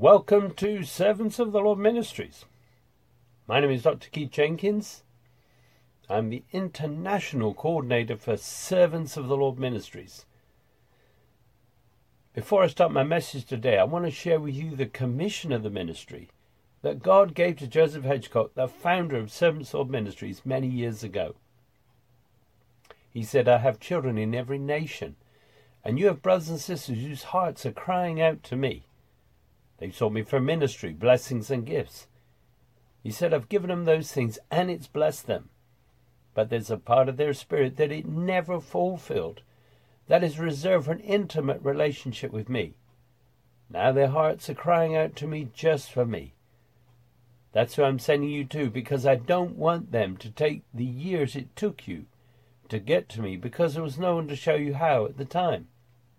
Welcome to Servants of the Lord Ministries. My name is Dr. Keith Jenkins. I'm the International Coordinator for Servants of the Lord Ministries. Before I start my message today, I want to share with you the commission of the ministry that God gave to Joseph Hedgecock, the founder of Servants of the Lord Ministries, many years ago. He said, I have children in every nation, and you have brothers and sisters whose hearts are crying out to me. They've sought me for ministry, blessings and gifts. He said, I've given them those things and it's blessed them. But there's a part of their spirit that it never fulfilled, that is reserved for an intimate relationship with me. Now their hearts are crying out to me just for me. That's who I'm sending you to, because I don't want them to take the years it took you to get to me, because there was no one to show you how at the time.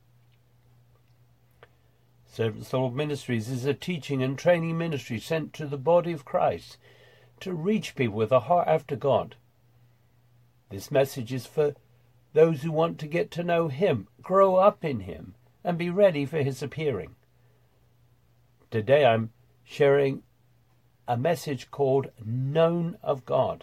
Servants of the Lord Ministries is a teaching and training ministry sent to the body of Christ to reach people with a heart after God. This message is for those who want to get to know Him, grow up in Him, and be ready for His appearing. Today I'm sharing a message called Known of God.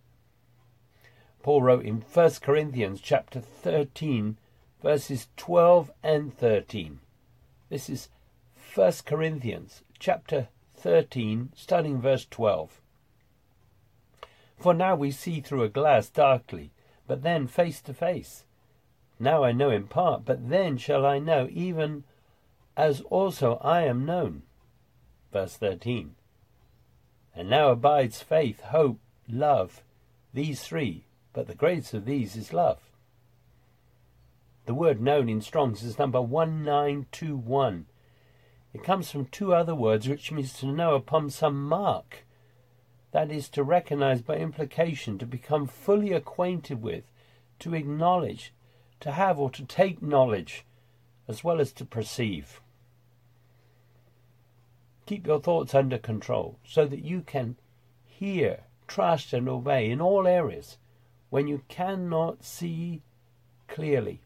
Paul wrote in 1 Corinthians chapter 13, verses 12 and 13. This is 1 Corinthians chapter 13, starting verse 12. For now we see through a glass darkly, but then face to face. Now I know in part, but then shall I know, even as also I am known. Verse 13. And now abides faith, hope, love, these three, but the greatest of these is love. The word known in Strong's is number 1921. It comes from two other words, which means to know upon some mark. That is, to recognize by implication, to become fully acquainted with, to acknowledge, to have or to take knowledge, as well as to perceive. Keep your thoughts under control so that you can hear, trust and obey in all areas when you cannot see clearly.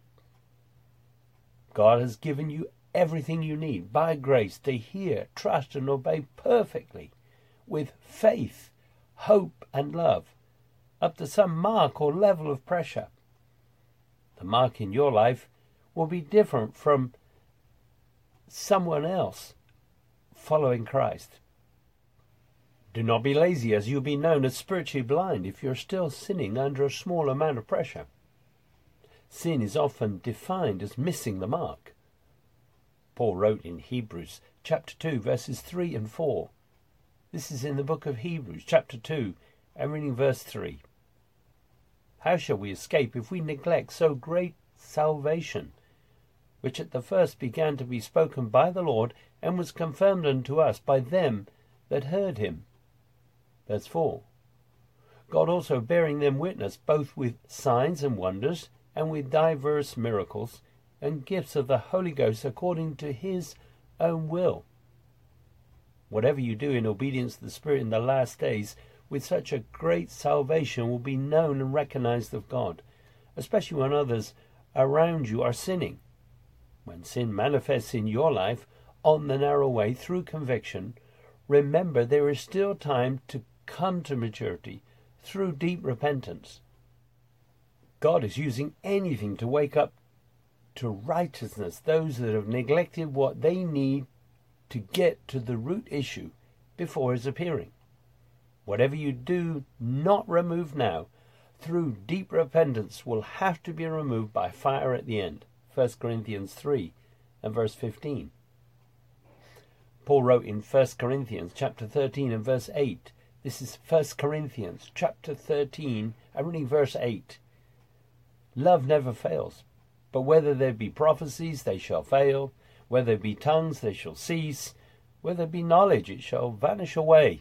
God has given you everything you need by grace to hear, trust and obey perfectly with faith, hope and love up to some mark or level of pressure. The mark in your life will be different from someone else following Christ. Do not be lazy, as you'll be known as spiritually blind if you're still sinning under a small amount of pressure. Sin is often defined as missing the mark. Paul wrote in Hebrews chapter 2, verses 3 and 4. This is in the book of Hebrews chapter 2, and reading verse 3. How shall we escape if we neglect so great salvation, which at the first began to be spoken by the Lord, and was confirmed unto us by them that heard him? Verse 4. God also bearing them witness, both with signs and wonders, and with diverse miracles, and gifts of the Holy Ghost according to his own will. Whatever you do in obedience to the Spirit in the last days, with such a great salvation, will be known and recognized of God, especially when others around you are sinning. When sin manifests in your life on the narrow way through conviction, remember there is still time to come to maturity through deep repentance. God is using anything to wake up to righteousness those that have neglected what they need to get to the root issue before his appearing. Whatever you do not remove now, through deep repentance, will have to be removed by fire at the end. 1 Corinthians 3 and verse 15. Paul wrote in 1 Corinthians chapter 13 and verse 8. This is 1 Corinthians chapter 13 and reading verse 8. Love never fails, but whether there be prophecies, they shall fail. Whether there be tongues, they shall cease. Whether there be knowledge, it shall vanish away.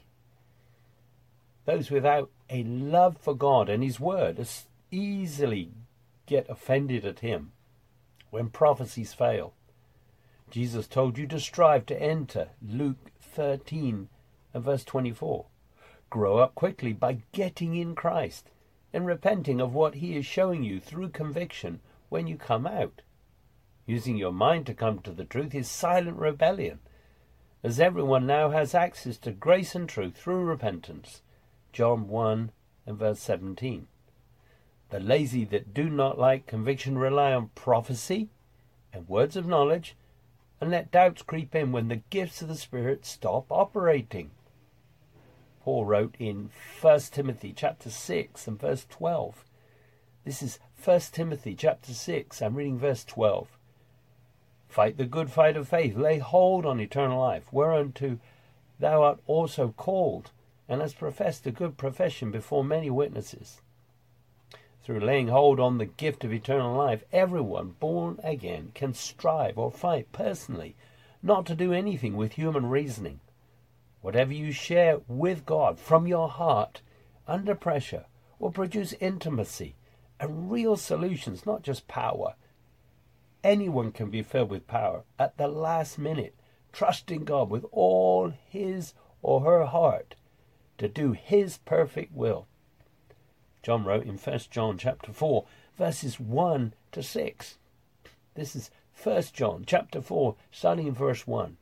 Those without a love for God and his word easily get offended at him when prophecies fail. Jesus told you to strive to enter, Luke 13 and verse 24. Grow up quickly by getting in Christ and repenting of what he is showing you through conviction when you come out. Using your mind to come to the truth is silent rebellion. as everyone now has access to grace and truth through repentance. John 1 and verse 17. The lazy that do not like conviction rely on prophecy and words of knowledge, and let doubts creep in when the gifts of the Spirit stop operating. Paul wrote in 1 Timothy chapter 6 and verse 12. This is 1 Timothy chapter 6. I'm reading verse 12. Fight the good fight of faith. Lay hold on eternal life, whereunto thou art also called, and hast professed a good profession before many witnesses. Through laying hold on the gift of eternal life, everyone born again can strive or fight personally, not to do anything with human reasoning. Whatever you share with God from your heart, under pressure, will produce intimacy and real solutions, not just power. Anyone can be filled with power at the last minute, trusting God with all his or her heart to do his perfect will. John wrote in 1 John chapter 4, verses 1 to 6. This is 1 John chapter 4, starting in verse 1.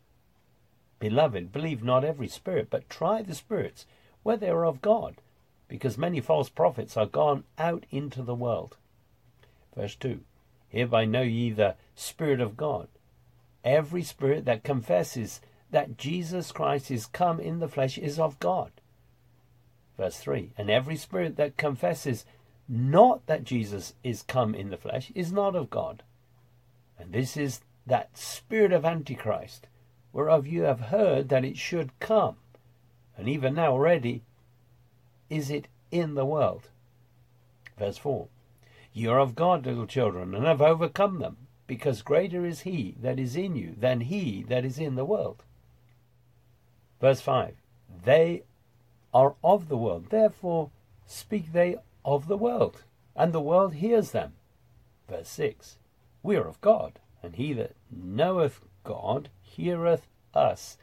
Beloved, believe not every spirit, but try the spirits, whether they are of God, because many false prophets are gone out into the world. Verse 2. Hereby know ye the Spirit of God. Every spirit that confesses that Jesus Christ is come in the flesh is of God. Verse 3. And every spirit that confesses not that Jesus is come in the flesh is not of God. And this is that spirit of Antichrist, whereof you have heard that it should come, and even now already is it in the world. Verse 4. Ye are of God, little children, and have overcome them, because greater is he that is in you than he that is in the world. Verse 5. They are of the world, therefore speak they of the world, and the world hears them. Verse 6. We are of God, and he that knoweth God heareth us.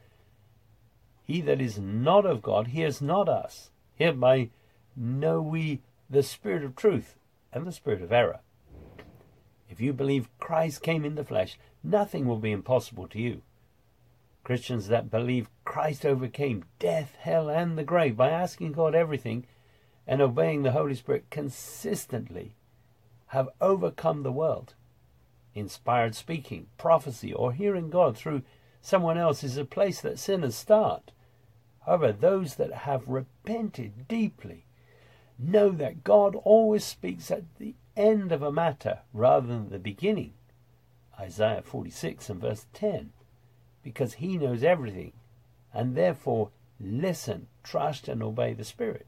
He that is not of God hears not us. Hereby know we the spirit of truth and the spirit of error. If you believe Christ came in the flesh, nothing will be impossible to you. Christians that believe Christ overcame death, hell, and the grave by asking God everything and obeying the Holy Spirit consistently have overcome the world. Inspired speaking, prophecy, or hearing God through someone else is a place that sinners start. However, those that have repented deeply know that God always speaks at the end of a matter rather than the beginning. Isaiah 46 and verse 10. Because he knows everything, and therefore listen, trust, and obey the Spirit.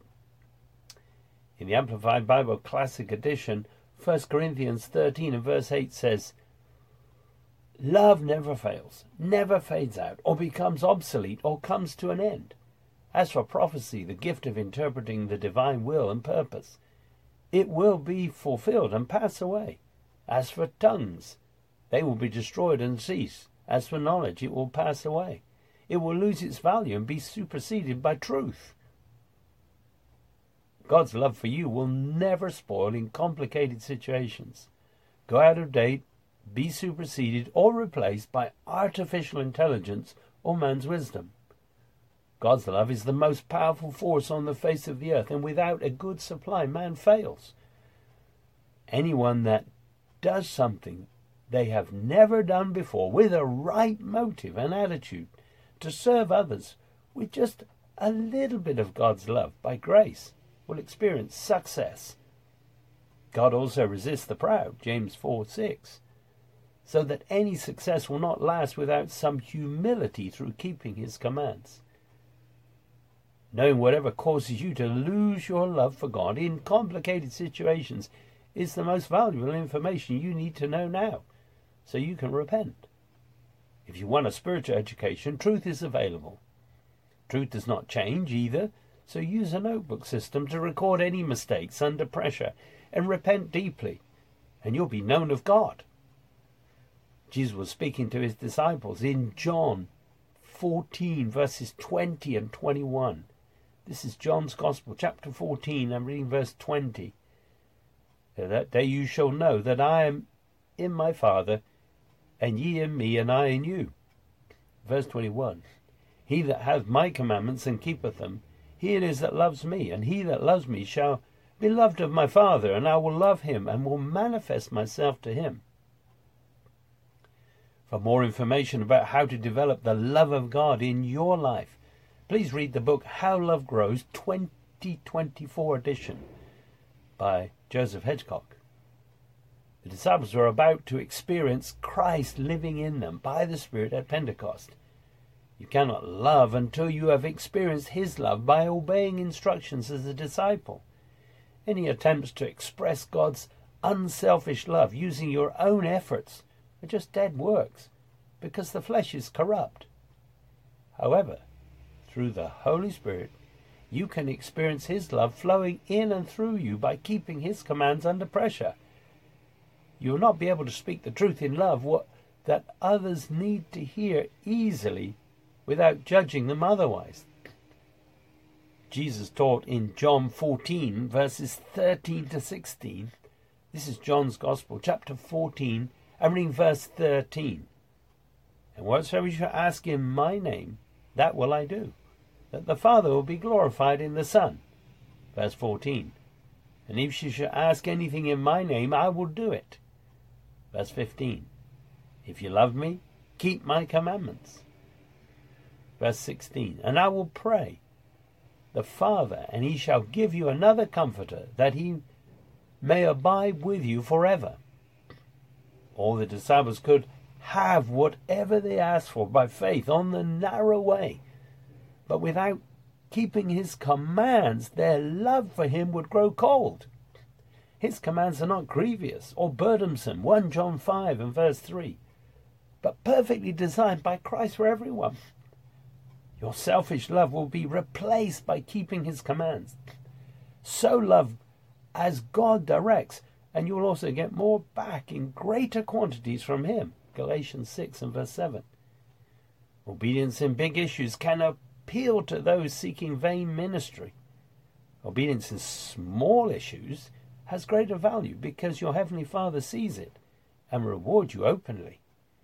In the Amplified Bible Classic Edition, 1 Corinthians 13 and verse 8 says, love never fails, never fades out, or becomes obsolete, or comes to an end. As for prophecy, the gift of interpreting the divine will and purpose, it will be fulfilled and pass away. As for tongues, they will be destroyed and cease. As for knowledge, it will pass away. It will lose its value and be superseded by truth. God's love for you will never spoil in complicated situations, go out of date, be superseded or replaced by artificial intelligence or man's wisdom. God's love is the most powerful force on the face of the earth, and without a good supply, man fails. Anyone that does something they have never done before with a right motive and attitude to serve others with just a little bit of God's love by grace will experience success. God also resists the proud, James 4:6, so that any success will not last without some humility through keeping his commands. Knowing whatever causes you to lose your love for God in complicated situations is the most valuable information you need to know now, so you can repent. If you want a spiritual education, truth is available. Truth does not change either, so use a notebook system to record any mistakes under pressure and repent deeply, and you'll be known of God. Jesus was speaking to his disciples in John 14, verses 20 and 21. This is John's Gospel, chapter 14. I'm reading verse 20. That day you shall know that I am in my Father, and ye in me, and I in you. verse 21. He that hath my commandments and keepeth them, he it is that loves me, and he that loves me shall be loved of my Father, and I will love him, and will manifest myself to him. For more information about how to develop the love of God in your life, please read the book How Love Grows 2024 edition by Joseph Hedgecock. The disciples were about to experience Christ living in them by the Spirit at Pentecost. You cannot love until you have experienced his love by obeying instructions as a disciple. Any attempts to express God's unselfish love using your own efforts are just dead works, because the flesh is corrupt. However, through the Holy Spirit, you can experience his love flowing in and through you by keeping his commands under pressure. You will not be able to speak the truth in love that others need to hear easily without judging them otherwise. Jesus taught in John 14, verses 13 to 16. This is John's Gospel, chapter 14, and reading verse 13. And whatsoever you shall ask in my name, that will I do, that the Father will be glorified in the Son. Verse 14. And if you shall ask anything in my name, I will do it. Verse 15. If you love me, keep my commandments. Verse 16. And I will pray the Father, and he shall give you another Comforter, that he may abide with you forever. All the disciples could have whatever they asked for by faith on the narrow way, but without keeping his commands, their love for him would grow cold. His commands are not grievous or burdensome, 1 John 5 and verse 3, but perfectly designed by Christ for everyone. Your selfish love will be replaced by keeping his commands. So love as God directs, and you will also get more back in greater quantities from him. Galatians 6 and verse 7. Obedience in big issues can appeal to those seeking vain ministry. Obedience in small issues has greater value because your Heavenly Father sees it and rewards you openly.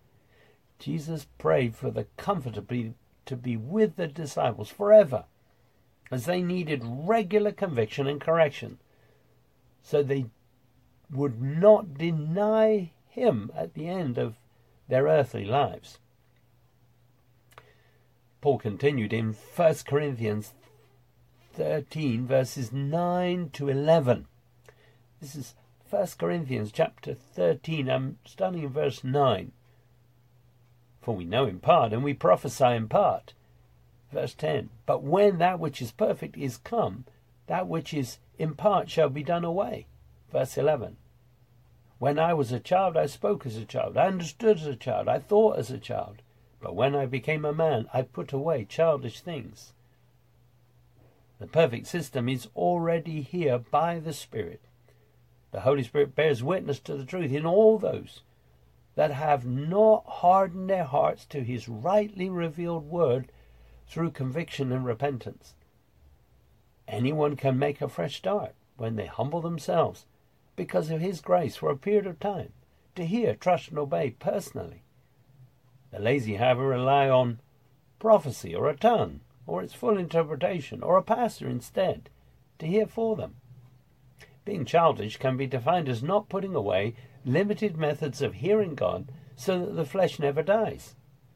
Jesus prayed for the Comforter to be with the disciples forever, as they needed regular conviction and correction, so they would not deny him at the end of their earthly lives. Paul continued in 1 Corinthians 13, verses 9 to 11. This is 1 Corinthians chapter 13. I'm starting in verse 9. For we know in part, and we prophesy in part. Verse 10. But when that which is perfect is come, that which is in part shall be done away. Verse 11. When I was a child, I spoke as a child. I understood as a child. I thought as a child. But when I became a man, I put away childish things. The perfect system is already here by the Spirit. The Holy Spirit bears witness to the truth in all those that have not hardened their hearts to his rightly revealed word through conviction and repentance. Anyone can make a fresh start when they humble themselves because of his grace for a period of time to hear, trust, and obey personally. The lazy, however, rely on prophecy or a tongue or its full interpretation or a pastor instead to hear for them. Being childish can be defined as not putting away limited methods of hearing God so that the flesh never dies.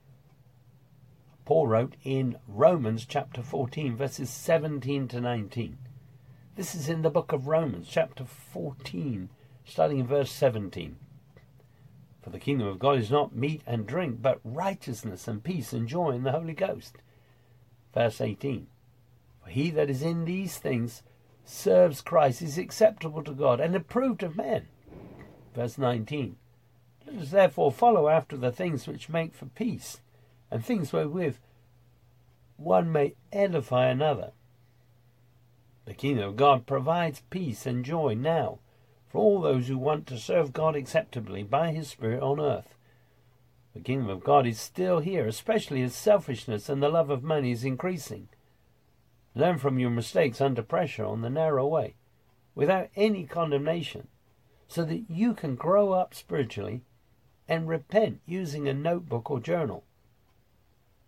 Paul wrote in Romans chapter 14, verses 17 to 19. This is in the book of Romans chapter 14, starting in verse 17. For the kingdom of God is not meat and drink, but righteousness and peace and joy in the Holy Ghost. Verse 18. For he that is in these things serves Christ, is acceptable to God and approved of men. Verse 19. Let us therefore follow after the things which make for peace, and things wherewith one may edify another. The kingdom of God provides peace and joy now for all those who want to serve God acceptably by his Spirit on earth. The kingdom of God is still here, especially as selfishness and the love of money is increasing. Learn from your mistakes under pressure on the narrow way, without any condemnation, so that you can grow up spiritually and repent using a notebook or journal.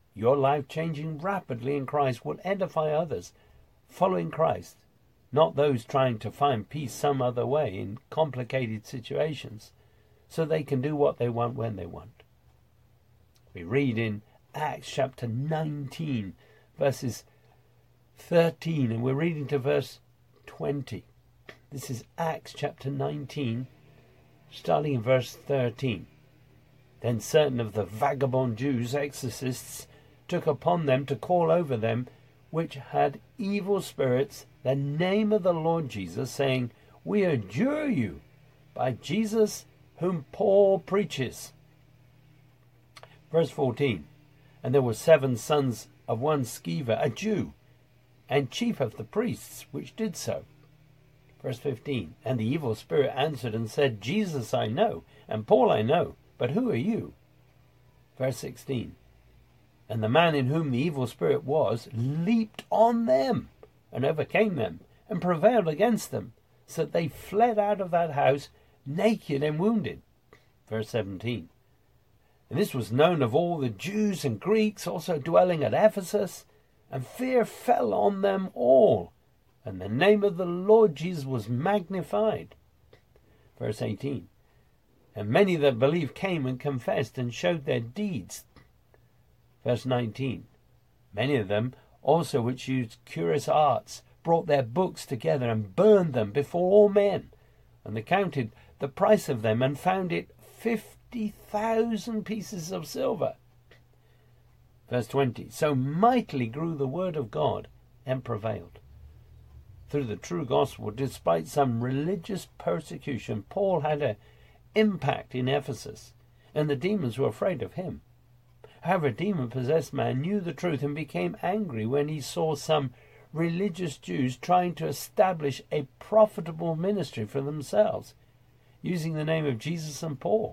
Your life changing rapidly in Christ will edify others following Christ, not those trying to find peace some other way in complicated situations so they can do what they want when they want. We read in Acts chapter 19, verses 13, and we're reading to verse 20. This is Acts chapter 19, starting in verse 13. Then certain of the vagabond Jews, exorcists, took upon them to call over them which had evil spirits the name of the Lord Jesus, saying, We adjure you by Jesus whom Paul preaches. Verse 14. And there were 7 sons of one Sceva, a Jew, and chief of the priests, which did so. Verse 15. And the evil spirit answered and said, Jesus I know, and Paul I know, but who are you? Verse 16. And the man in whom the evil spirit was leaped on them and overcame them and prevailed against them, so that they fled out of that house naked and wounded. Verse 17. And this was known of all the Jews and Greeks also dwelling at Ephesus, and fear fell on them all, and the name of the Lord Jesus was magnified. Verse 18. And many that believed came and confessed and showed their deeds. Verse 19. Many of them also which used curious arts brought their books together and burned them before all men. And they counted the price of them and found it 50,000 pieces of silver. Verse 20. So mightily grew the word of God and prevailed. Through the true gospel, despite some religious persecution, Paul had an impact in Ephesus, and the demons were afraid of him. However, a demon-possessed man knew the truth and became angry when he saw some religious Jews trying to establish a profitable ministry for themselves, using the name of Jesus and Paul.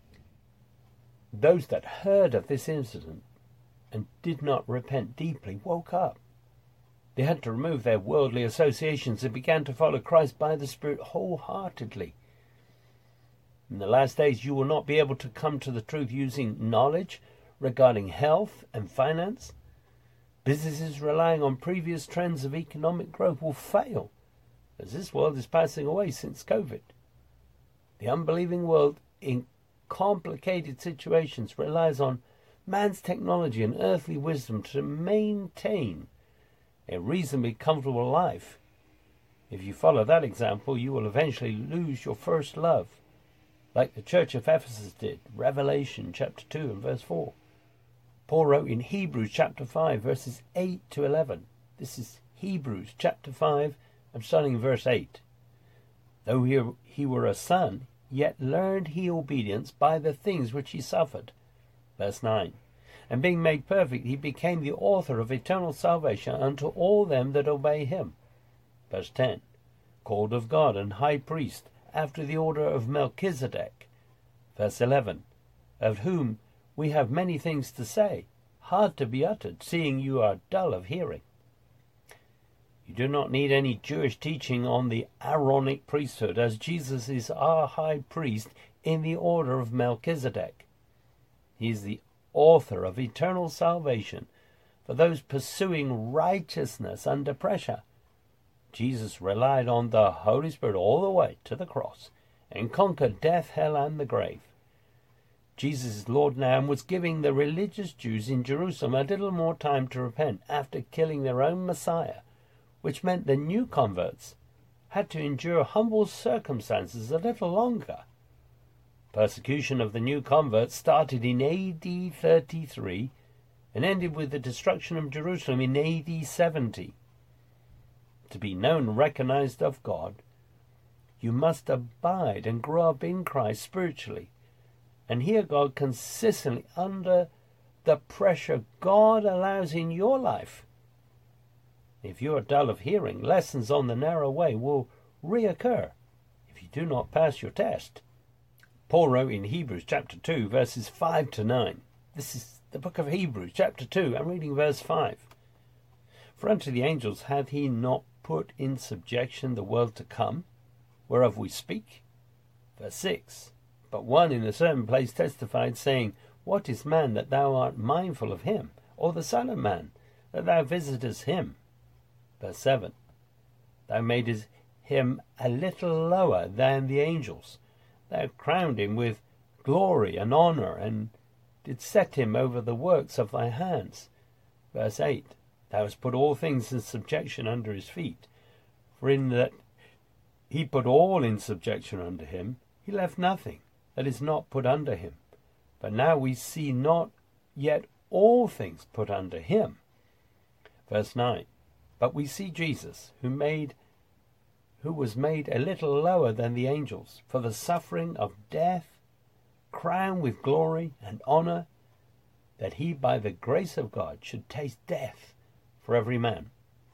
Those that heard of this incident and did not repent deeply woke up. They had to remove their worldly associations and began to follow Christ by the Spirit wholeheartedly. In the last days you will not be able to come to the truth using knowledge regarding health and finance. Businesses relying on previous trends of economic growth will fail, as this world is passing away since COVID. The unbelieving world in complicated situations relies on man's technology and earthly wisdom to maintain a reasonably comfortable life. If you follow that example, you will eventually lose your first love, like the church of Ephesus did. Revelation chapter 2 and verse 4. Paul wrote in Hebrews chapter 5 verses 8 to 11. This is Hebrews chapter 5 and starting in verse 8. Though he were a son, yet learned he obedience by the things which he suffered. Verse 9. And being made perfect, he became the author of eternal salvation unto all them that obey him. Verse 10. Called of God and high priest after the order of Melchizedek. Verse 11. Of whom we have many things to say, hard to be uttered, seeing you are dull of hearing. You do not need any Jewish teaching on the Aaronic priesthood, as Jesus is our high priest in the order of Melchizedek. He is the author of eternal salvation for those pursuing righteousness under pressure. Jesus relied on the Holy Spirit all the way to the cross and conquered death, hell, and the grave. Jesus is Lord now and was giving the religious Jews in Jerusalem a little more time to repent after killing their own Messiah, which meant the new converts had to endure humble circumstances a little longer. Persecution of the new converts started in AD 33 and ended with the destruction of Jerusalem in AD 70. To be known and recognized of God, you must abide and grow up in Christ spiritually and hear God consistently under the pressure God allows in your life. If you are dull of hearing, lessons on the narrow way will reoccur if you do not pass your test. Paul wrote in Hebrews chapter 2 verses 5 to 9. This is the book of Hebrews chapter 2. I'm reading verse 5. For unto the angels hath he not put in subjection the world to come, whereof we speak. Verse 6. But one in a certain place testified, saying, What is man that thou art mindful of him, or the Son of Man, that thou visitest him? Verse 7. Thou madest him a little lower than the angels. Thou crowned him with glory and honour, and didst set him over the works of thy hands. Verse 8. Thou hast put all things in subjection under his feet. For in that he put all in subjection under him, he left nothing that is not put under him. But now we see not yet all things put under him. Verse 9. But we see Jesus, who was made a little lower than the angels, for the suffering of death, crowned with glory and honour, that he by the grace of God should taste death for every man.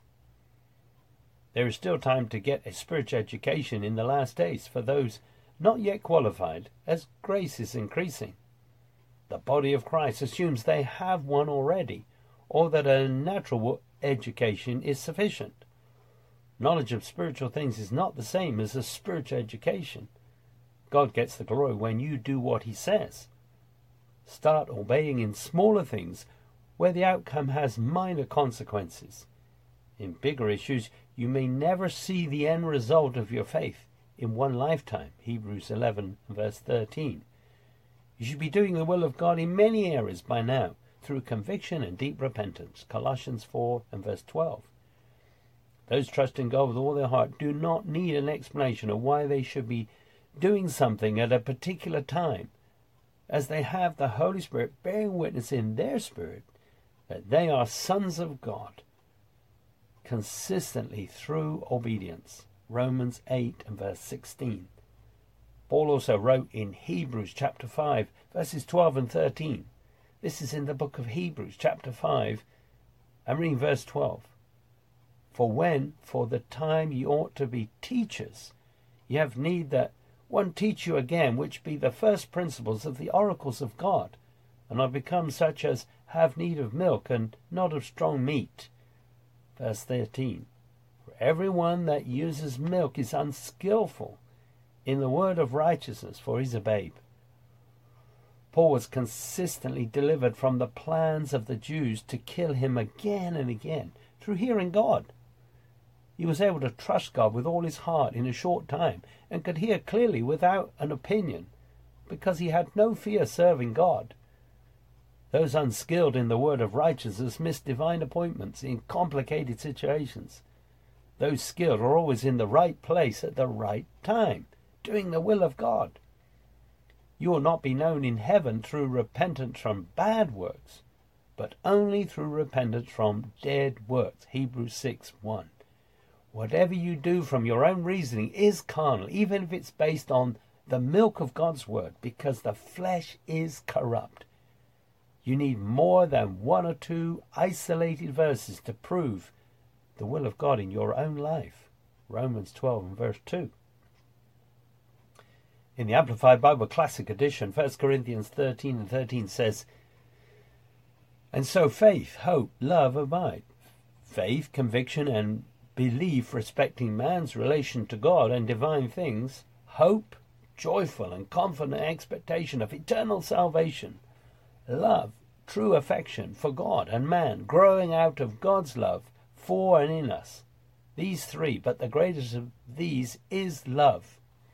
There is still time to get a spiritual education in the last days for those not yet qualified, as grace is increasing. The body of Christ assumes they have one already, or that a natural education is sufficient. Knowledge of spiritual things is not the same as a spiritual education. God gets the glory when you do what he says. Start obeying in smaller things where the outcome has minor consequences. In bigger issues, you may never see the end result of your faith in one lifetime. Hebrews 11 verse 13. You should be doing the will of God in many areas by now, through conviction and deep repentance. Colossians 4 and verse 12. Those trusting God with all their heart do not need an explanation of why they should be doing something at a particular time, as they have the Holy Spirit bearing witness in their spirit that they are sons of God, consistently through obedience. Romans 8 and verse 16. Paul also wrote in Hebrews chapter 5 verses 12 and 13. This is in the book of Hebrews chapter 5. I'm reading verse 12. For when for the time ye ought to be teachers, ye have need that one teach you again, which be the first principles of the oracles of God, and are become such as have need of milk, and not of strong meat. Verse 13. For every one that uses milk is unskillful in the word of righteousness, for he is a babe. Paul was consistently delivered from the plans of the Jews to kill him again and again through hearing God. He was able to trust God with all his heart in a short time, and could hear clearly without an opinion, because he had no fear serving God. Those unskilled in the word of righteousness miss divine appointments in complicated situations. Those skilled are always in the right place at the right time, doing the will of God. You will not be known in heaven through repentance from bad works, but only through repentance from dead works. Hebrews 6:1. Whatever you do from your own reasoning is carnal, even if it's based on the milk of God's word, because the flesh is corrupt. You need more than one or two isolated verses to prove the will of God in your own life. Romans 12 and verse 2. In the Amplified Bible Classic Edition, 1 Corinthians 13 and 13 says, and so faith, hope, love abide. Faith, conviction, and belief respecting man's relation to God and divine things. Hope, joyful and confident expectation of eternal salvation. Love, true affection for God and man, growing out of God's love for and in us. These three, but the greatest of these is love.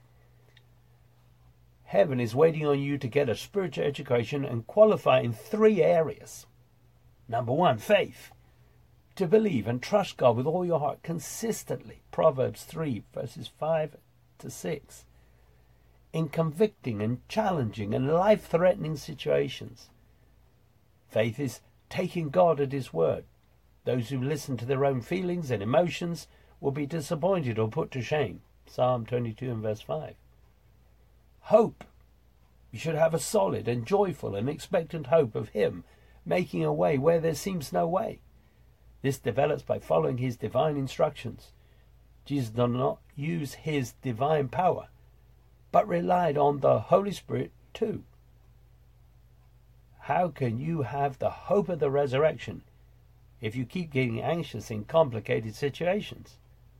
Heaven is waiting on you to get a spiritual education and qualify in three areas. Number one, faith. To believe and trust God with all your heart consistently. Proverbs 3 verses 5 to 6. In convicting and challenging and life-threatening situations. Faith is taking God at his word. Those who listen to their own feelings and emotions will be disappointed or put to shame. Psalm 22 and verse 5. Hope. You should have a solid and joyful and expectant hope of him making a way where there seems no way. This develops by following his divine instructions. Jesus did not use his divine power, but relied on the Holy Spirit too. How can you have the hope of the resurrection if you keep getting anxious in complicated situations?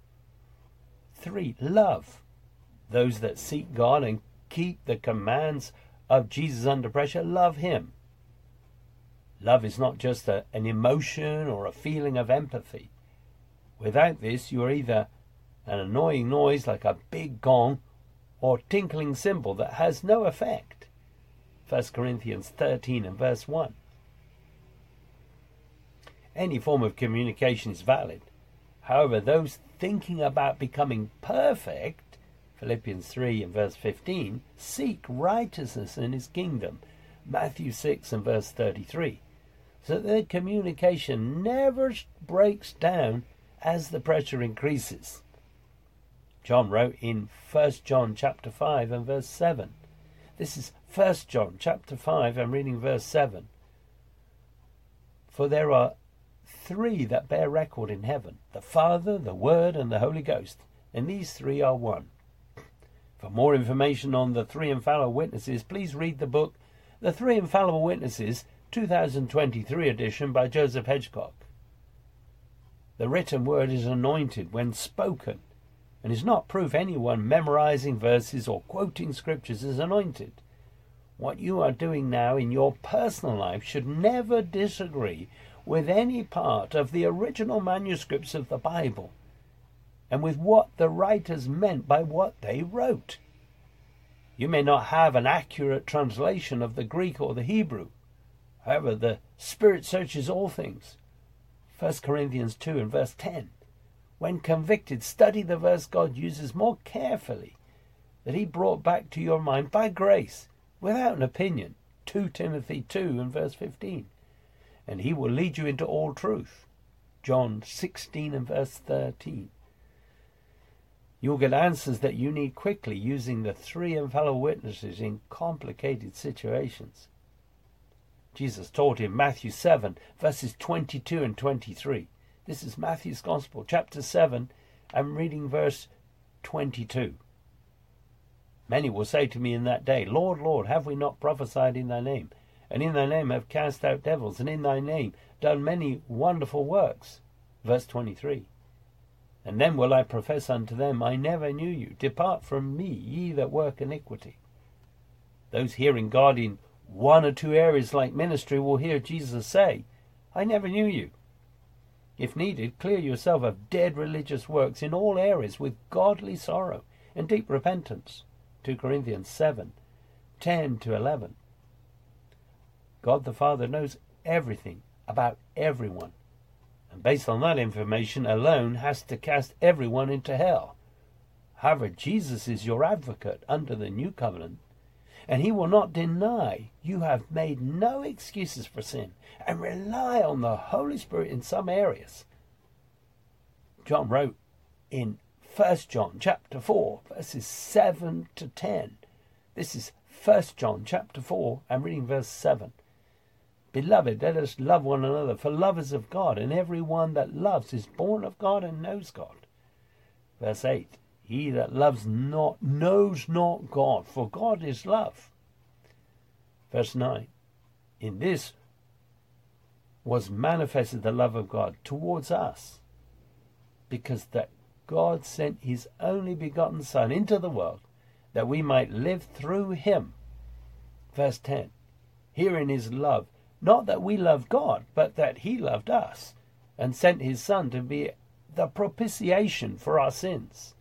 3. Love. Those that seek God and keep the commands of Jesus under pressure love him. Love is not just an emotion or a feeling of empathy. Without this, you are either an annoying noise like a big gong or tinkling cymbal that has no effect. 1 Corinthians 13 and verse 1. Any form of communication is valid. However, those thinking about becoming perfect, Philippians 3 and verse 15, seek righteousness in his kingdom, Matthew 6 and verse 33, so that their communication never breaks down as the pressure increases. John wrote in 1 John chapter 5 and verse 7. This is 1 John chapter 5, I'm reading verse 7. For there are three that bear record in heaven, the Father, the Word, and the Holy Ghost, and these three are one. For more information on the three infallible witnesses, please read the book The Three Infallible Witnesses, 2023 edition by Joseph Hedgecock. The written word is anointed when spoken, and is not proof anyone memorizing verses or quoting scriptures is anointed. What you are doing now in your personal life should never disagree with any part of the original manuscripts of the Bible, and with what the writers meant by what they wrote. You may not have an accurate translation of the Greek or the Hebrew. However, the Spirit searches all things. 1 Corinthians 2 and verse 10. When convicted, study the verse God uses more carefully, that he brought back to your mind by grace, without an opinion. 2 Timothy 2 and verse 15. And he will lead you into all truth. John 16 and verse 13. You'll get answers that you need quickly using the three infallible witnesses in complicated situations. Jesus taught in Matthew 7, verses 22 and 23. This is Matthew's Gospel, chapter 7. I'm reading verse 22. Many will say to me in that day, Lord, Lord, have we not prophesied in thy name? And in thy name have cast out devils, and in thy name done many wonderful works. Verse 23. And then will I profess unto them, I never knew you. Depart from me, ye that work iniquity. Those hearing God in one or two areas like ministry will hear Jesus say, I never knew you. If needed, clear yourself of dead religious works in all areas with godly sorrow and deep repentance. 2 Corinthians 7, 10 to 11. God the Father knows everything about everyone, and based on that information alone has to cast everyone into hell. However, Jesus is your advocate under the new covenant, and he will not deny you have made no excuses for sin and rely on the Holy Spirit in some areas. John wrote in 1 John chapter 4, verses 7 to 10. This is 1 John chapter 4, I'm reading verse 7. Beloved, let us love one another, for love is of God, and every one that loves is born of God and knows God. Verse 8. He that loves not knows not God, for God is love. Verse 9. In this was manifested the love of God towards us, because that God sent his only begotten Son into the world, that we might live through him. Verse 10. Herein is love, not that we loved God, but that he loved us, and sent his Son to be the propitiation for our sins.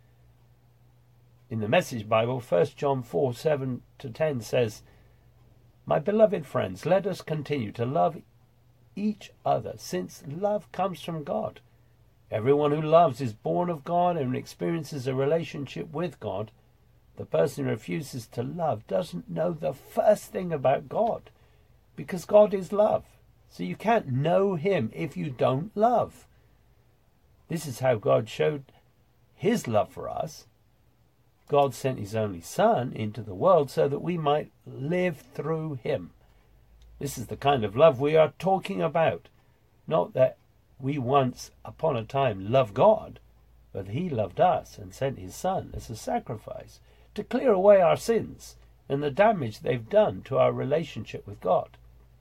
In the Message Bible, 1 John 4, 7 to 10 says, My beloved friends, let us continue to love each other, since love comes from God. Everyone who loves is born of God and experiences a relationship with God. The person who refuses to love doesn't know the first thing about God, because God is love. So you can't know him if you don't love. This is how God showed his love for us. God sent his only Son into the world so that we might live through him. This is the kind of love we are talking about. Not that we once upon a time loved God, but he loved us and sent his Son as a sacrifice to clear away our sins and the damage they've done to our relationship with God.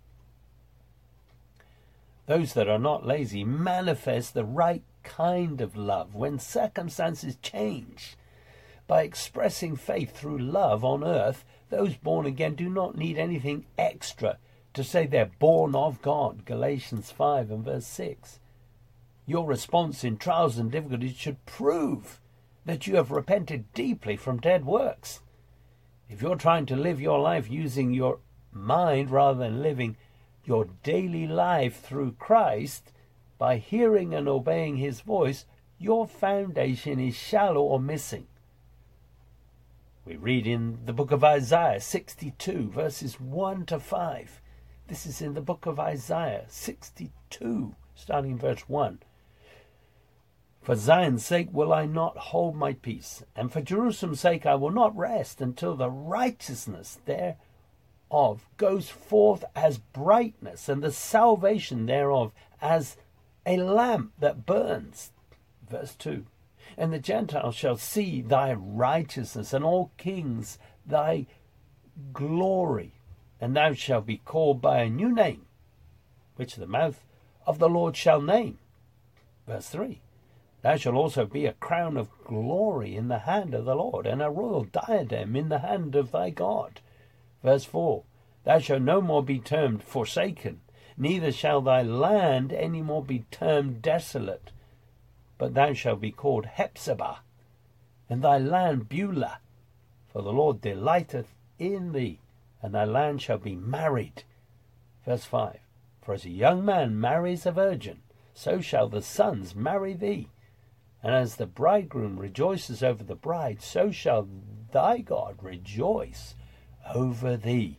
Those that are not lazy manifest the right kind of love when circumstances change. By expressing faith through love on earth, those born again do not need anything extra to say they're born of God, Galatians 5 and verse 6. Your response in trials and difficulties should prove that you have repented deeply from dead works. If you're trying to live your life using your mind rather than living your daily life through Christ, by hearing and obeying his voice, your foundation is shallow or missing. We read in the book of Isaiah 62, verses 1 to 5. This is in the book of Isaiah 62, starting in verse 1. For Zion's sake will I not hold my peace, and for Jerusalem's sake I will not rest until the righteousness thereof goes forth as brightness, and the salvation thereof as a lamp that burns. Verse 2. And the Gentiles shall see thy righteousness, and all kings thy glory, and thou shalt be called by a new name, which the mouth of the Lord shall name. Verse 3. Thou shalt also be a crown of glory in the hand of the Lord, and a royal diadem in the hand of thy God. Verse 4. Thou shalt no more be termed forsaken, neither shall thy land any more be termed desolate, but thou shalt be called Hephzibah, and thy land Beulah, for the Lord delighteth in thee, and thy land shall be married. Verse 5. For as a young man marries a virgin, so shall the sons marry thee. And as the bridegroom rejoices over the bride, so shall thy God rejoice over thee.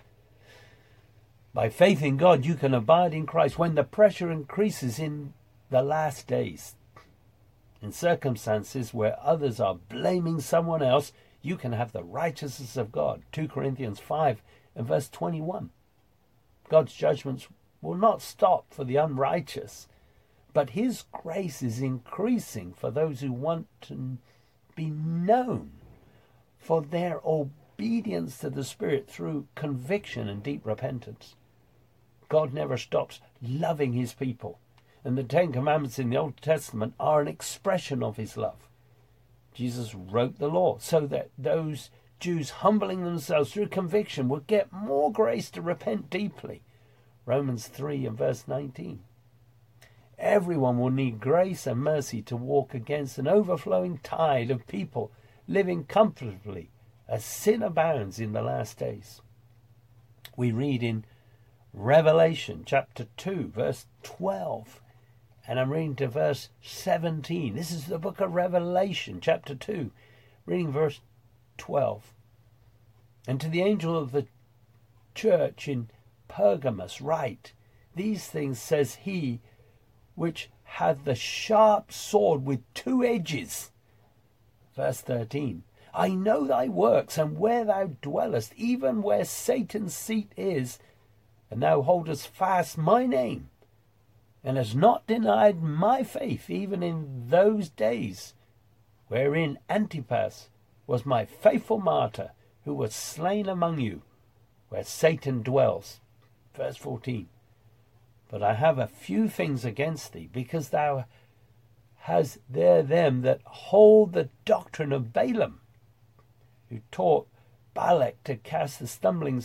By faith in God, you can abide in Christ when the pressure increases in the last days. In circumstances where others are blaming someone else, you can have the righteousness of God. 2 Corinthians 5 and verse 21. God's judgments will not stop for the unrighteous, but his grace is increasing for those who want to be known for their obedience to the Spirit through conviction and deep repentance. God never stops loving his people, and the Ten Commandments in the Old Testament are an expression of his love. Jesus wrote the law so that those Jews humbling themselves through conviction would get more grace to repent deeply. Romans 3 and verse 19. Everyone will need grace and mercy to walk against an overflowing tide of people living comfortably as sin abounds in the last days. We read in Revelation chapter 2 verse 12, and I'm reading to verse 17. This is the book of Revelation chapter 2, reading verse 12. And to the angel of the church in Pergamos write, these things says he which hath the sharp sword with two edges. Verse 13. I know thy works, and where thou dwellest, even where Satan's seat is, and thou holdest fast my name, and hast not denied my faith, even in those days wherein Antipas was my faithful martyr, who was slain among you, where Satan dwells. Verse 14. But I have a few things against thee, because thou hast there them that hold the doctrine of Balaam, who taught Balak to cast the stumbling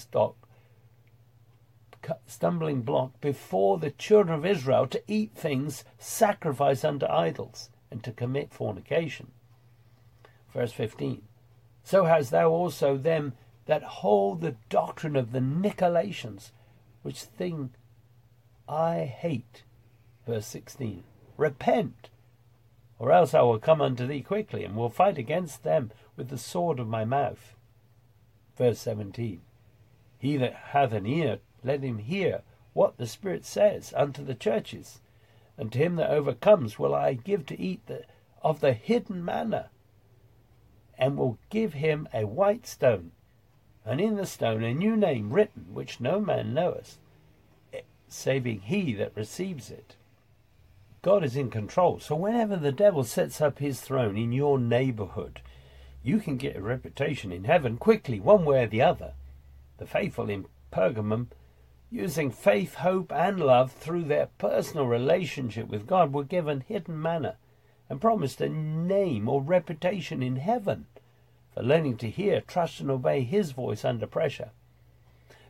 block before the children of Israel, to eat things sacrificed unto idols, and to commit fornication. Verse 15. So hast thou also them that hold the doctrine of the Nicolaitans, which thing I hate. Verse 16. Repent, or else I will come unto thee quickly, and will fight against them with the sword of my mouth. Verse 17. He that hath an ear, let him hear what the Spirit says unto the churches. And to him that overcomes will I give to eat of the hidden manna, and will give him a white stone, and in the stone a new name written, which no man knoweth, saving he that receives it. God is in control, so whenever the devil sets up his throne in your neighborhood, you can get a reputation in heaven quickly, one way or the other. The faithful in Pergamum, using faith, hope, and love through their personal relationship with God, were given hidden manna and promised a name or reputation in heaven for learning to hear, trust, and obey his voice under pressure.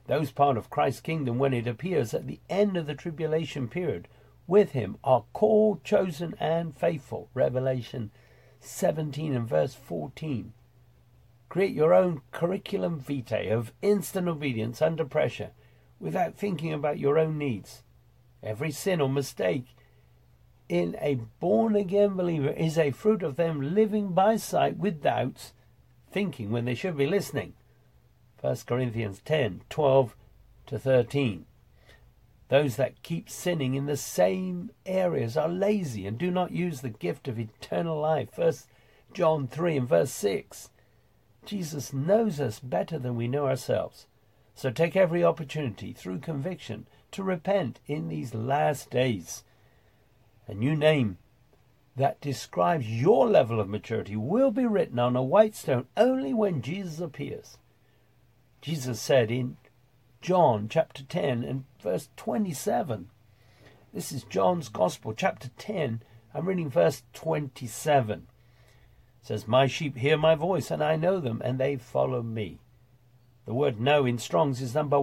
Those part of Christ's kingdom when it appears at the end of the tribulation period with him are called, chosen, and faithful. Revelation 17 and verse 14. Create your own curriculum vitae of instant obedience under pressure without thinking about your own needs. Every sin or mistake in a born-again believer is a fruit of them living by sight with doubts, thinking when they should be listening. 1 Corinthians 10, 12 to 13. Those that keep sinning in the same areas are lazy and do not use the gift of eternal life. 1 John 3 and verse 6. Jesus knows us better than we know ourselves. So take every opportunity through conviction to repent in these last days. A new name that describes your level of maturity will be written on a white stone only when Jesus appears. Jesus said in John chapter 10 and verse 27. This is John's Gospel, chapter 10. I'm reading verse 27. It says, "My sheep hear my voice, and I know them, and they follow me." The word know in Strong's is number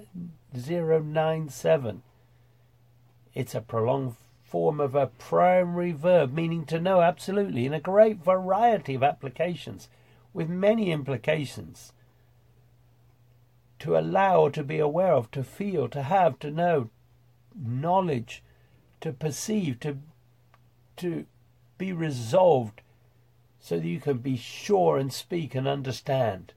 1097. It's a prolonged form of a primary verb meaning to know absolutely in a great variety of applications with many implications. To allow or to be aware of, to feel, to have, to know, knowledge, to perceive, to be resolved so that you can be sure and speak and understand.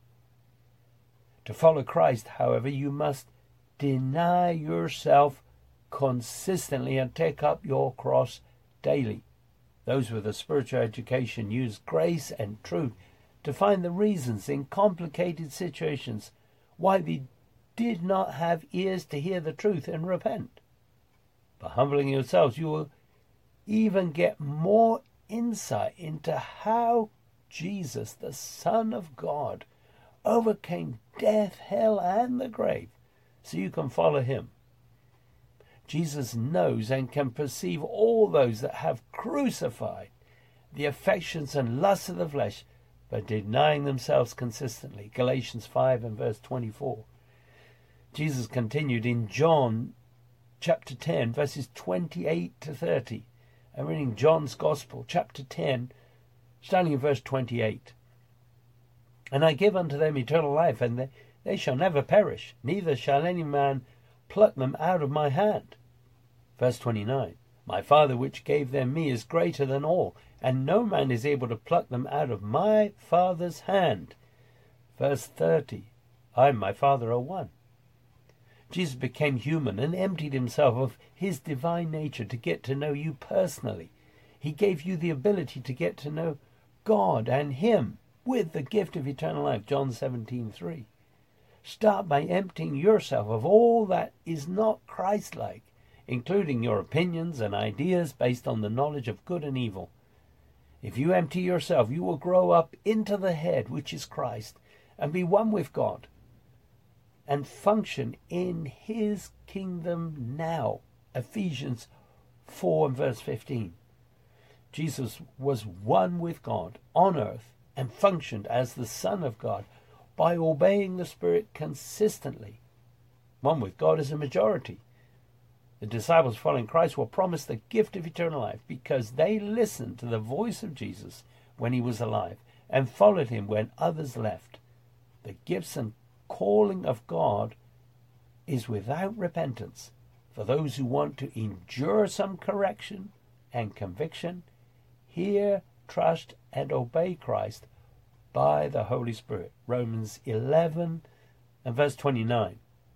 To follow Christ, however, you must deny yourself consistently and take up your cross daily. Those with a spiritual education use grace and truth to find the reasons in complicated situations why they did not have ears to hear the truth and repent. By humbling yourselves, you will even get more insight into how Jesus, the Son of God, overcame death, hell, and the grave, so you can follow him. Jesus knows and can perceive all those that have crucified the affections and lusts of the flesh by denying themselves consistently. Galatians 5 and verse 24. Jesus continued in John chapter 10, verses 28 to 30. I'm reading John's Gospel, chapter 10, starting in verse 28. "And I give unto them eternal life, and they shall never perish, neither shall any man pluck them out of my hand." Verse 29. "My Father which gave them me is greater than all, and no man is able to pluck them out of my Father's hand." Verse 30. "I and my Father are one." Jesus became human and emptied himself of his divine nature to get to know you personally. He gave you the ability to get to know God and him with the gift of eternal life. John 17:3. Start by emptying yourself of all that is not Christ-like, including your opinions and ideas based on the knowledge of good and evil. If you empty yourself, you will grow up into the head, which is Christ, and be one with God, and function in his kingdom now. Ephesians 4 and verse 15. Jesus was one with God on earth and functioned as the Son of God by obeying the Spirit consistently. One with God is a majority. The disciples following Christ were promised the gift of eternal life because they listened to the voice of Jesus when he was alive and followed him when others left. The gifts and calling of God is without repentance for those who want to endure some correction and conviction, hear, trust, and obey Christ by the Holy Spirit. Romans 11 and verse 29.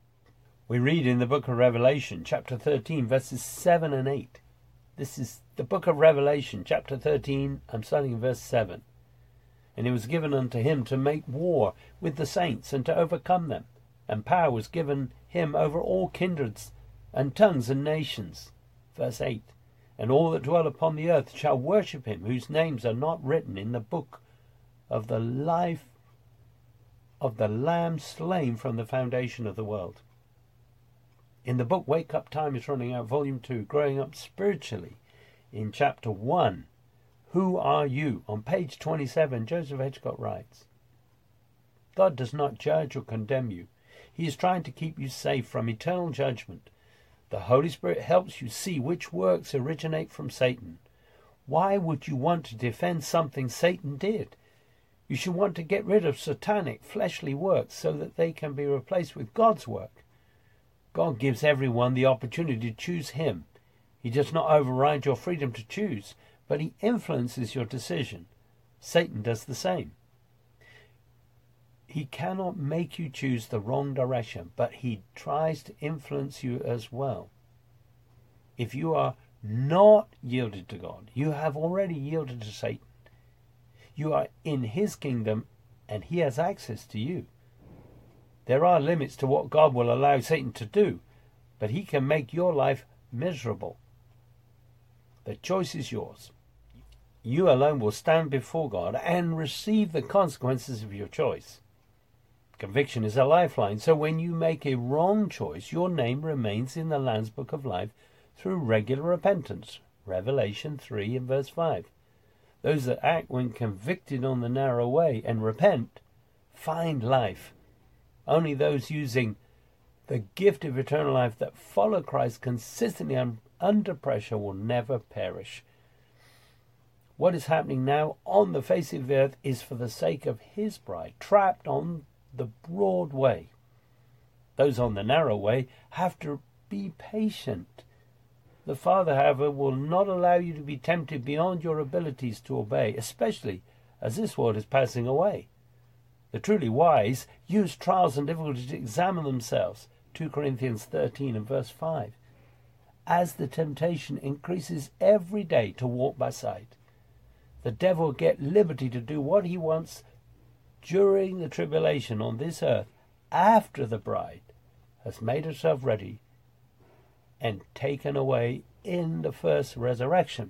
We read in the book of Revelation, chapter 13, verses 7 and 8. This is the book of Revelation, chapter 13. I'm starting in verse 7. "And it was given unto him to make war with the saints and to overcome them. And power was given him over all kindreds and tongues and nations." Verse 8. "And all that dwell upon the earth shall worship him, whose names are not written in the book of the life of the Lamb slain from the foundation of the world." In the book Wake Up, Time is Running Out, Volume 2, Growing Up Spiritually, in chapter 1, Who Are You? On page 27, Joseph Hitchcock writes, "God does not judge or condemn you. He is trying to keep you safe from eternal judgment. The Holy Spirit helps you see which works originate from Satan. Why would you want to defend something Satan did? You should want to get rid of satanic, fleshly works so that they can be replaced with God's work. God gives everyone the opportunity to choose him. He does not override your freedom to choose, but he influences your decision. Satan does the same. He cannot make you choose the wrong direction, but he tries to influence you as well. If you are not yielded to God, you have already yielded to Satan. You are in his kingdom and he has access to you. There are limits to what God will allow Satan to do, but he can make your life miserable. The choice is yours. You alone will stand before God and receive the consequences of your choice. Conviction is a lifeline, so when you make a wrong choice, your name remains in the Lamb's Book of Life through regular repentance. Revelation 3 and verse 5. Those that act when convicted on the narrow way and repent find life. Only those using the gift of eternal life that follow Christ consistently under pressure will never perish. What is happening now on the face of the earth is for the sake of his bride, trapped on the broad way. Those on the narrow way have to be patient. The Father, however, will not allow you to be tempted beyond your abilities to obey, especially as this world is passing away. The truly wise use trials and difficulties to examine themselves. 2 Corinthians 13 and verse 5. As the temptation increases every day to walk by sight, the devil will get liberty to do what he wants during the tribulation on this earth after the bride has made herself ready and taken away in the first resurrection.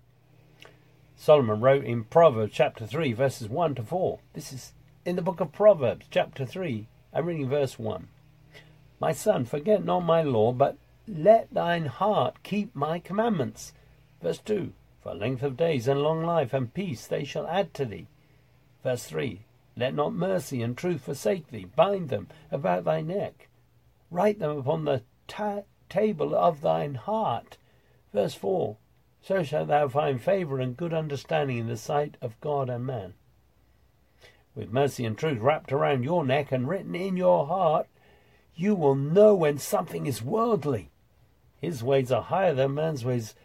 Solomon wrote in Proverbs chapter 3 verses 1 to 4. This is in the book of Proverbs chapter 3. I'm reading verse 1. My son, forget not my law, but let thine heart keep my commandments. Verse 2. For length of days and long life and peace they shall add to thee. Verse 3. Let not mercy and truth forsake thee. Bind them about thy neck. Write them upon the table of thine heart. Verse 4. So shalt thou find favour and good understanding in the sight of God and man. With mercy and truth wrapped around your neck and written in your heart, you will know when something is worldly. His ways are higher than man's ways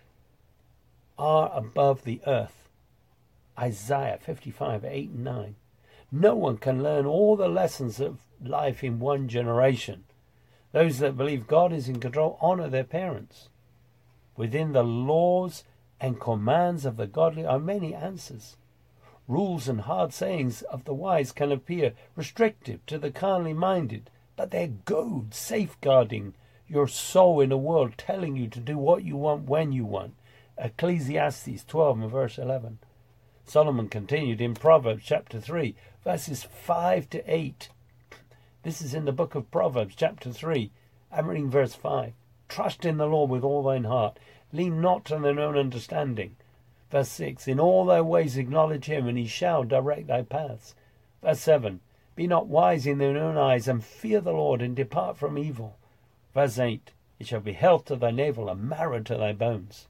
are above the earth. Isaiah 55, 8 and 9. No one can learn all the lessons of life in one generation. Those that believe God is in control honor their parents. Within the laws and commands of the godly are many answers. Rules and hard sayings of the wise can appear restrictive to the carnally minded, but they're good, safeguarding your soul in a world telling you to do what you want when you want. Ecclesiastes 12 and verse 11. Solomon continued in Proverbs chapter 3, verses 5 to 8. This is in the book of Proverbs chapter 3. I'm reading verse 5. Trust in the Lord with all thine heart. Lean not on thine own understanding. Verse 6. In all thy ways acknowledge him, and he shall direct thy paths. Verse 7. Be not wise in thine own eyes, and fear the Lord, and depart from evil. Verse 8. It shall be health to thy navel, and marrow to thy bones.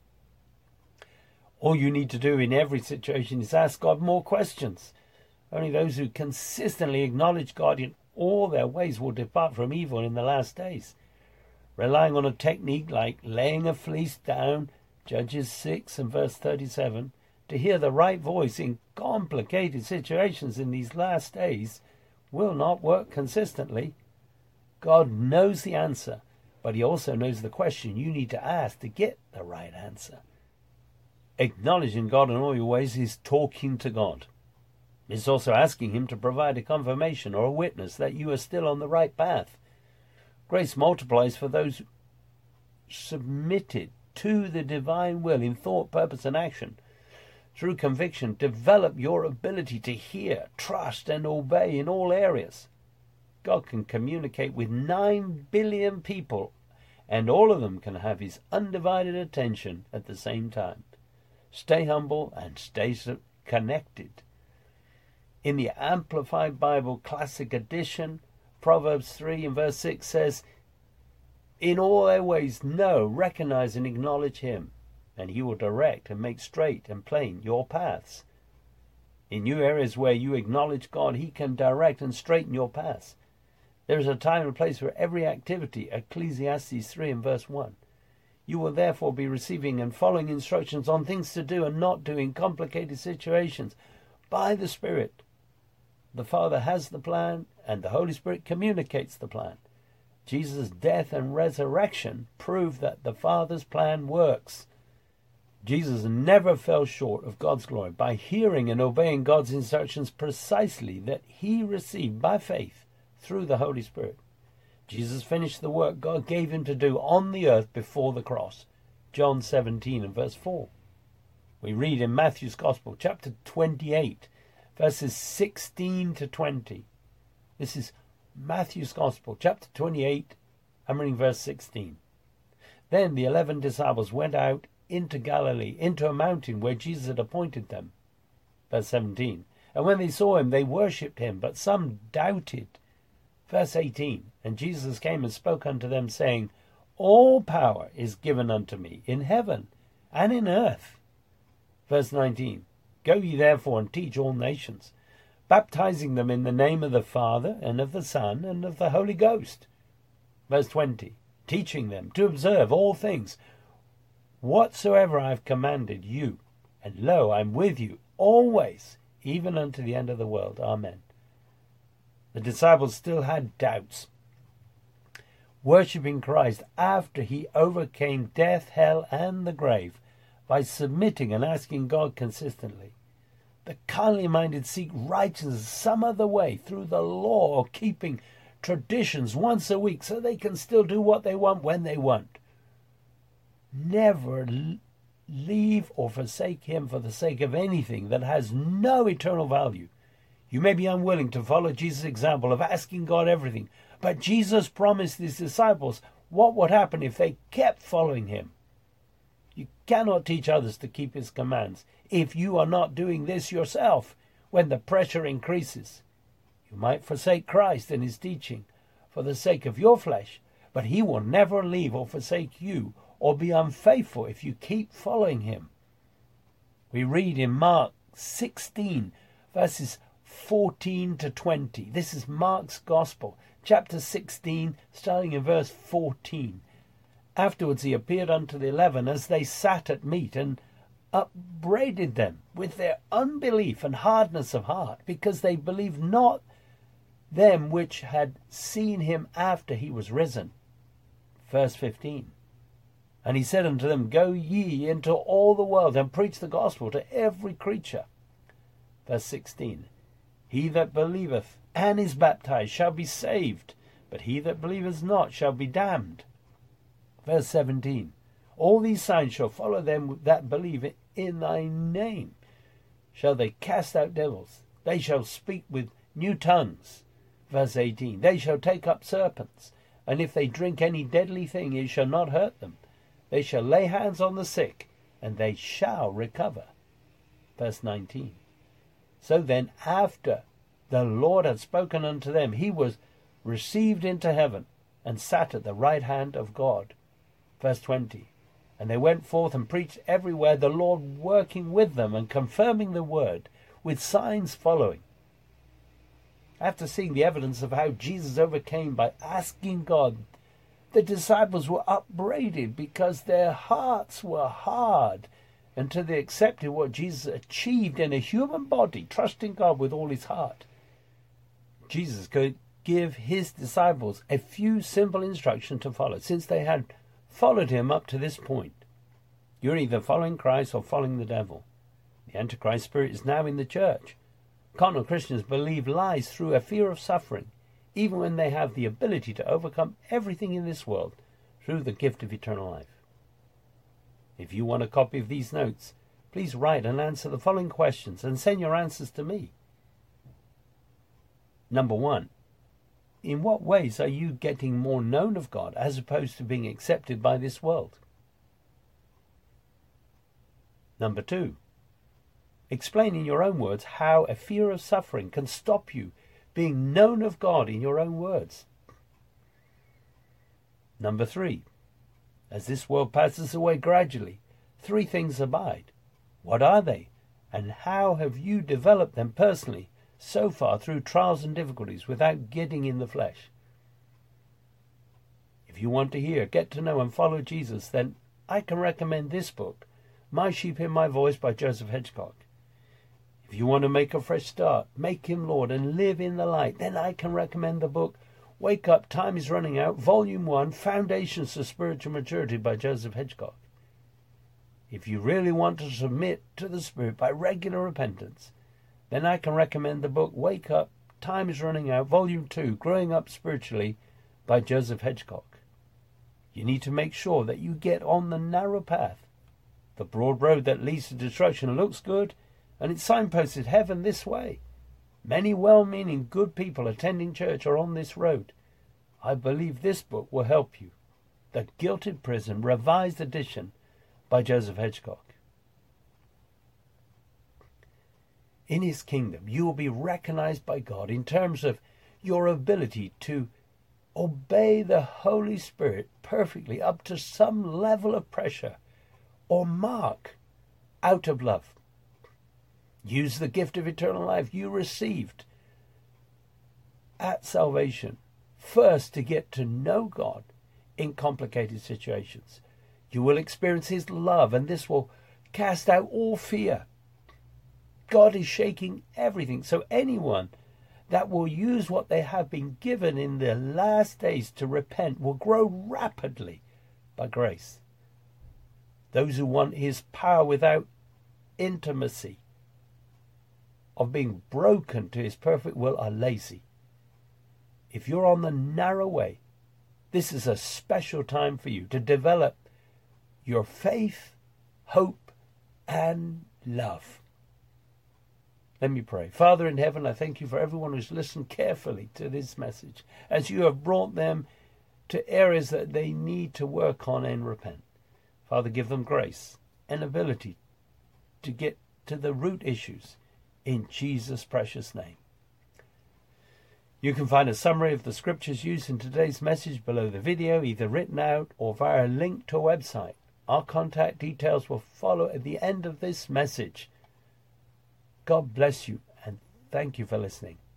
All you need to do in every situation is ask God more questions. Only those who consistently acknowledge God in all their ways will depart from evil in the last days. Relying on a technique like laying a fleece down, Judges 6 and verse 37, to hear the right voice in complicated situations in these last days will not work consistently. God knows the answer, but he also knows the question you need to ask to get the right answer. Acknowledging God in all your ways is talking to God. It's also asking him to provide a confirmation or a witness that you are still on the right path. Grace multiplies for those submitted to the divine will in thought, purpose, and action. Through conviction, develop your ability to hear, trust, and obey in all areas. God can communicate with 9 billion people, and all of them can have his undivided attention at the same time. Stay humble and stay connected. In the Amplified Bible Classic Edition, Proverbs 3 and verse 6 says, in all their ways know, recognize and acknowledge him, and he will direct and make straight and plain your paths. In new areas where you acknowledge God, he can direct and straighten your paths. There is a time and place for every activity, Ecclesiastes 3 and verse 1. You will therefore be receiving and following instructions on things to do and not do in complicated situations by the Spirit. The Father has the plan, and the Holy Spirit communicates the plan. Jesus' death and resurrection prove that the Father's plan works. Jesus never fell short of God's glory by hearing and obeying God's instructions precisely that he received by faith through the Holy Spirit. Jesus finished the work God gave him to do on the earth before the cross. John 17 and verse 4. We read in Matthew's Gospel, chapter 28, verses 16 to 20. This is Matthew's Gospel, chapter 28, I'm reading verse 16. Then the 11 disciples went out into Galilee, into a mountain where Jesus had appointed them. Verse 17. And when they saw him, they worshipped him, but some doubted. Verse 18. And Jesus came and spoke unto them, saying, all power is given unto me in heaven and in earth. Verse 19. Go ye therefore and teach all nations, baptizing them in the name of the Father and of the Son and of the Holy Ghost. Verse 20. Teaching them to observe all things whatsoever I have commanded you. And lo, I am with you always, even unto the end of the world. Amen. The disciples still had doubts. Worshipping Christ after he overcame death, hell, and the grave by submitting and asking God consistently. The carnally minded seek righteousness some other way through the law or keeping traditions once a week so they can still do what they want when they want. Never leave or forsake him for the sake of anything that has no eternal value. You may be unwilling to follow Jesus' example of asking God everything, but Jesus promised his disciples what would happen if they kept following him. You cannot teach others to keep his commands if you are not doing this yourself when the pressure increases. You might forsake Christ and his teaching for the sake of your flesh, but he will never leave or forsake you or be unfaithful if you keep following him. We read in Mark 16, verses 14 to 20. This is Mark's Gospel, chapter 16, starting in verse 14. Afterwards he appeared unto the 11 as they sat at meat, and upbraided them with their unbelief and hardness of heart, because they believed not them which had seen him after he was risen. Verse 15. And he said unto them, Go ye into all the world, and preach the gospel to every creature. Verse 16. He that believeth and is baptized shall be saved, but he that believeth not shall be damned. Verse 17. All these signs shall follow them that believe in thy name. Shall they cast out devils? They shall speak with new tongues. Verse 18. They shall take up serpents, and if they drink any deadly thing, it shall not hurt them. They shall lay hands on the sick, and they shall recover. Verse 19. So then, after the Lord had spoken unto them, he was received into heaven, and sat at the right hand of God. Verse 20. And they went forth and preached everywhere, the Lord working with them and confirming the word, with signs following. After seeing the evidence of how Jesus overcame by asking God, the disciples were upbraided because their hearts were hard until they accepted what Jesus achieved in a human body, trusting God with all his heart. Jesus could give his disciples a few simple instructions to follow, since they had followed him up to this point. You're either following Christ or following the devil. The Antichrist spirit is now in the church. Carnal Christians believe lies through a fear of suffering, even when they have the ability to overcome everything in this world through the gift of eternal life. If you want a copy of these notes, please write and answer the following questions and send your answers to me. Number 1. In what ways are you getting more known of God as opposed to being accepted by this world? Number 2. Explain in your own words how a fear of suffering can stop you being known of God in your own words. Number 3, as this world passes away gradually, 3 things abide. What are they? And how have you developed them personally so far through trials and difficulties without getting in the flesh? If you want to hear, get to know and follow Jesus, then I can recommend this book, My Sheep Hear My Voice by Joseph Hedgecock. If you want to make a fresh start, make him Lord and live in the light, then I can recommend the book Wake Up, Time is Running Out, Volume 1, Foundations to Spiritual Maturity by Joseph Hedgecock. If you really want to submit to the Spirit by regular repentance, then I can recommend the book Wake Up, Time is Running Out, Volume 2, Growing Up Spiritually by Joseph Hedgecock. You need to make sure that you get on the narrow path. The broad road that leads to destruction looks good, and it's signposted heaven this way. Many well-meaning, good people attending church are on this road. I believe this book will help you. The Gilded Prison, Revised Edition by Joseph Hedgecock. In his kingdom, you will be recognized by God in terms of your ability to obey the Holy Spirit perfectly up to some level of pressure or mark out of love. Use the gift of eternal life you received at salvation first to get to know God in complicated situations. You will experience his love, and this will cast out all fear. God is shaking everything, so anyone that will use what they have been given in the last days to repent will grow rapidly by grace. Those who want his power without intimacy of being broken to his perfect will are lazy. If you're on the narrow way, this is a special time for you to develop your faith, hope, and love. Let me pray. Father in heaven, I thank you for everyone who's listened carefully to this message, as you have brought them to areas that they need to work on and repent. Father, give them grace and ability to get to the root issues in Jesus' precious name. You can find a summary of the scriptures used in today's message below the video, either written out or via a link to a website. Our contact details will follow at the end of this message. God bless you, and thank you for listening.